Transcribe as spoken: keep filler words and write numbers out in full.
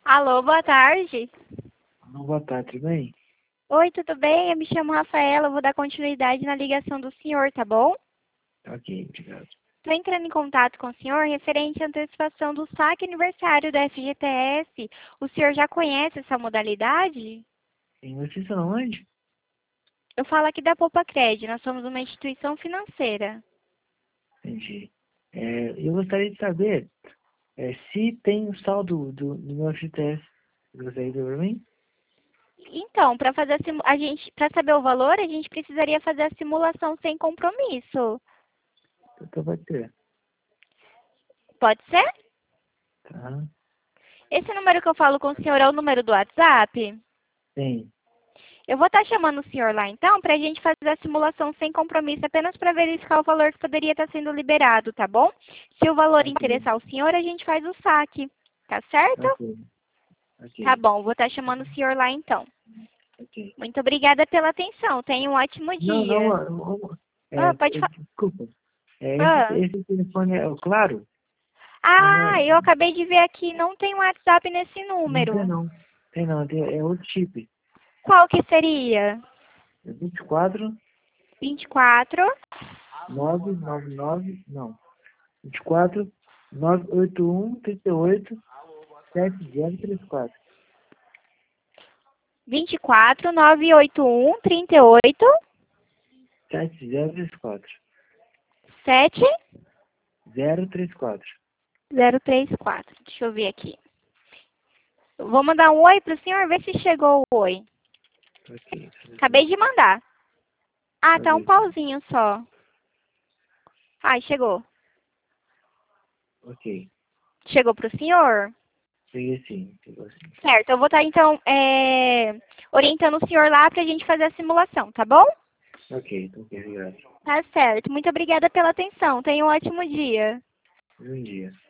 Alô, boa tarde. Boa tarde, tudo bem? Oi, tudo bem? Eu me chamo Rafaela, eu vou dar continuidade na ligação do senhor, tá bom? Ok, obrigado. Estou entrando em contato com o senhor referente à antecipação do saque aniversário da F G T S. O senhor já conhece essa modalidade? Sim, vocês são onde? Eu falo aqui da Poupa Cred, nós somos uma instituição financeira. Entendi. É, eu gostaria de saber é, se tem o saldo do, do meu F G T S. Você gostaria de ver para mim? Então, para fazer a, simu- a gente, para saber o valor, a gente precisaria fazer a simulação sem compromisso. Então pode ter. Pode ser? Tá? Esse número que eu falo com o senhor é o número do WhatsApp? Tem. Eu vou estar chamando o senhor lá então para a gente fazer a simulação sem compromisso, apenas para verificar o valor que poderia estar sendo liberado, tá bom? Se o valor Ok. interessar o senhor, a gente faz o saque, tá certo? Ok. Tá Ok. bom, vou estar chamando o senhor lá então. Ok. Muito obrigada pela atenção, tenha um ótimo Não, não, dia. não, não, é, Ah, pode é, falar. desculpa. É, esse, Ah. esse telefone é o claro? Ou não ah, é? eu acabei de ver aqui, não tem WhatsApp nesse Não tem número. não. Tem não, tem, é outro chip. Qual que seria? É vinte e quatro, vinte e quatro, nove nove nove, não. vinte e quatro, nove oito um, trinta e oito, sete zero três quatro. vinte e quatro, nove oito um, trinta e oito, sete zero três quatro. sete zero três quatro. zero três quatro. Deixa eu ver aqui. Eu vou mandar um oi pro senhor, ver se chegou o oi. Ok. Acabei de mandar. Ah, tá um Ok. pauzinho só. Ai, chegou. Ok. Chegou pro senhor? Peguei sim. Pegou sim. Certo, eu vou estar então é, orientando o senhor lá pra gente fazer a simulação, tá bom? Ok, então ok, obrigado. Tá certo. Muito obrigada pela atenção. Tenha um ótimo dia. Bom dia.